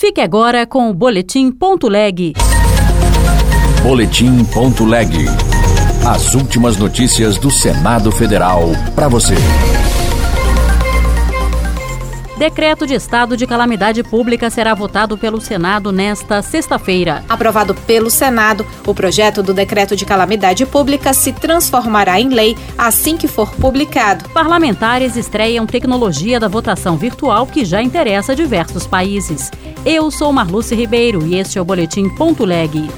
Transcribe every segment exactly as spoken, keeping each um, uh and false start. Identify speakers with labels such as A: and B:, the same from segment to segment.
A: Fique agora com o Boletim Ponto Leg.
B: Boletim Ponto Leg. As últimas notícias do Senado Federal para você.
A: Decreto de estado de calamidade pública será votado pelo Senado nesta sexta-feira.
C: Aprovado pelo Senado, o projeto do decreto de calamidade pública se transformará em lei assim que for publicado.
A: Parlamentares estreiam tecnologia da votação virtual que já interessa a diversos países. Eu sou Marluce Ribeiro e este é o Boletim Ponto Leg.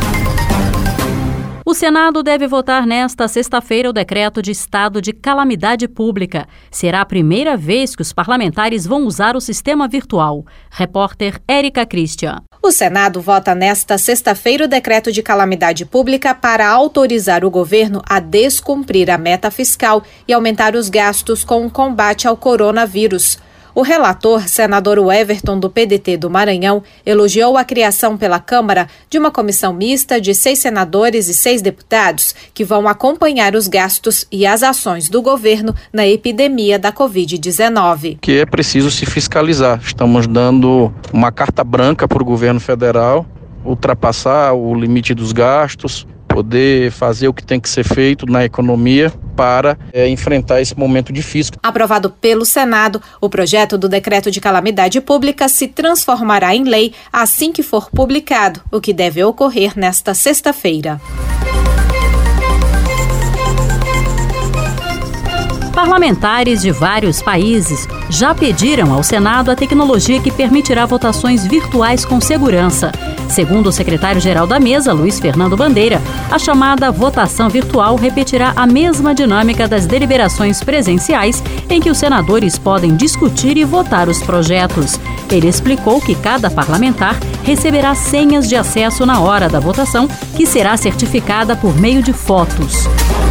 A: O Senado deve votar nesta sexta-feira o decreto de estado de calamidade pública. Será a primeira vez que os parlamentares vão usar o sistema virtual. Repórter Érica Christian.
C: O Senado vota nesta sexta-feira o decreto de calamidade pública para autorizar o governo a descumprir a meta fiscal e aumentar os gastos com o combate ao coronavírus. O relator, senador Everton, do P D T do Maranhão, elogiou a criação pela Câmara de uma comissão mista de seis senadores e seis deputados que vão acompanhar os gastos e as ações do governo na epidemia da covid dezenove.
D: Que é preciso se fiscalizar. Estamos dando uma carta branca para o governo federal ultrapassar o limite dos gastos, poder fazer o que tem que ser feito na economia para é, enfrentar esse momento difícil.
C: Aprovado pelo Senado, o projeto do decreto de calamidade pública se transformará em lei assim que for publicado, o que deve ocorrer nesta sexta-feira.
A: Parlamentares de vários países já pediram ao Senado a tecnologia que permitirá votações virtuais com segurança. Segundo o secretário-geral da mesa, Luiz Fernando Bandeira, a chamada votação virtual repetirá a mesma dinâmica das deliberações presenciais, em que os senadores podem discutir e votar os projetos. Ele explicou que cada parlamentar receberá senhas de acesso na hora da votação, que será certificada por meio de fotos.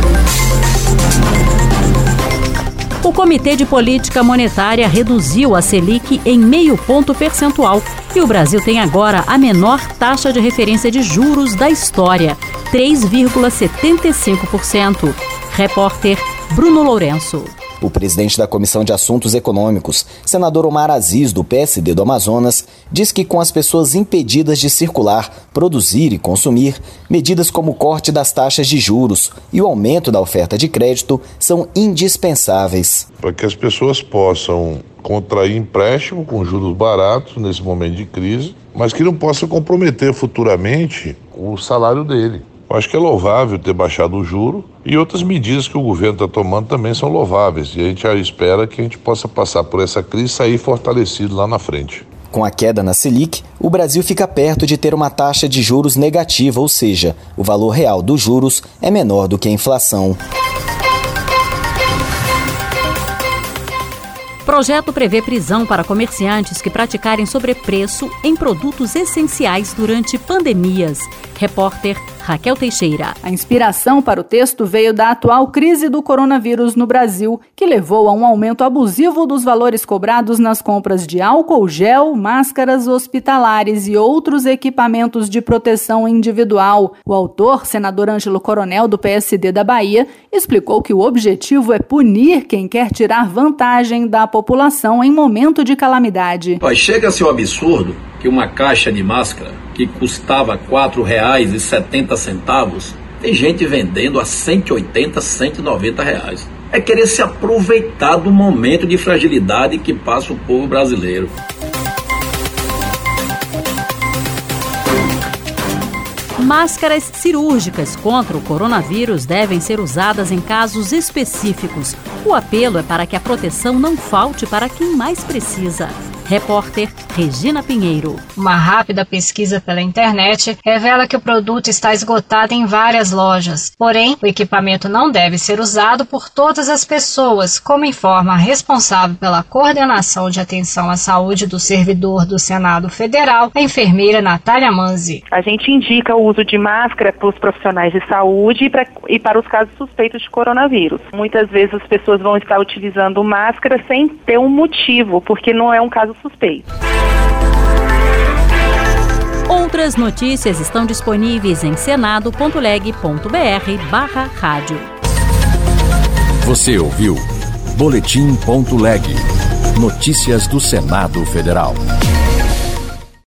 A: O Comitê de Política Monetária reduziu a Selic em meio ponto percentual e o Brasil tem agora a menor taxa de referência de juros da história, três vírgula setenta e cinco por cento. Repórter Bruno Lourenço.
E: O presidente da Comissão de Assuntos Econômicos, senador Omar Aziz, do P S D do Amazonas, diz que com as pessoas impedidas de circular, produzir e consumir, medidas como o corte das taxas de juros e o aumento da oferta de crédito são indispensáveis.
F: Para que as pessoas possam contrair empréstimo com juros baratos nesse momento de crise, mas que não possa comprometer futuramente o salário dele. Eu acho que é louvável ter baixado o juro e outras medidas que o governo está tomando também são louváveis. E a gente espera que a gente possa passar por essa crise e sair fortalecido lá na frente.
E: Com a queda na Selic, o Brasil fica perto de ter uma taxa de juros negativa, ou seja, o valor real dos juros é menor do que a inflação.
A: Projeto prevê prisão para comerciantes que praticarem sobrepreço em produtos essenciais durante pandemias. Repórter Raquel Teixeira.
G: A inspiração para o texto veio da atual crise do coronavírus no Brasil, que levou a um aumento abusivo dos valores cobrados nas compras de álcool gel, máscaras hospitalares e outros equipamentos de proteção individual. O autor, senador Ângelo Coronel, do P S D da Bahia, explicou que o objetivo é punir quem quer tirar vantagem da população em momento de calamidade.
H: Mas chega a ser um absurdo que uma caixa de máscara que custava quatro reais e setenta centavos, tem gente vendendo a cento e oitenta, cento e noventa reais. É querer se aproveitar do momento de fragilidade que passa o povo brasileiro.
A: Máscaras cirúrgicas contra o coronavírus devem ser usadas em casos específicos. O apelo é para que a proteção não falte para quem mais precisa. Repórter Regina Pinheiro.
I: Uma rápida pesquisa pela internet revela que o produto está esgotado em várias lojas. Porém, o equipamento não deve ser usado por todas as pessoas, como informa a responsável pela coordenação de atenção à saúde do servidor do Senado Federal, a enfermeira Natália Manzi.
J: A gente indica o uso de máscara para os profissionais de saúde e para, e para os casos suspeitos de coronavírus. Muitas vezes as pessoas vão estar utilizando máscara sem ter um motivo, porque não é um caso suspeito.
A: Outras notícias estão disponíveis em senado ponto leg ponto br barra rádio.
B: Você ouviu Boletim Ponto Leg. Notícias do Senado Federal.